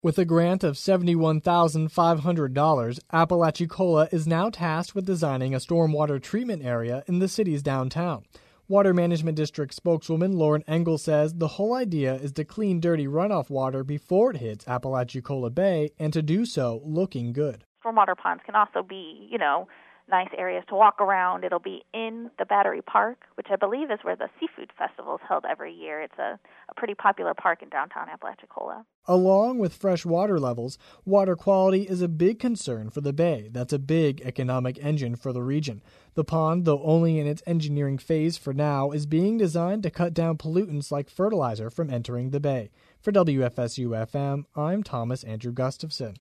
With a grant of $71,500, Apalachicola is now tasked with designing a stormwater treatment area in the city's downtown. Water Management District spokeswoman Lauren Engel says the whole idea is to clean dirty runoff water before it hits Apalachicola Bay, and to do so looking good. Stormwater ponds can also be, nice areas to walk around. It'll be in the Battery Park, which I believe is where the Seafood Festival is held every year. It's a pretty popular park in downtown Apalachicola. Along with fresh water levels, water quality is a big concern for the bay. That's a big economic engine for the region. The pond, though only in its engineering phase for now, is being designed to cut down pollutants like fertilizer from entering the bay. For WFSU-FM, I'm Thomas Andrew Gustafson.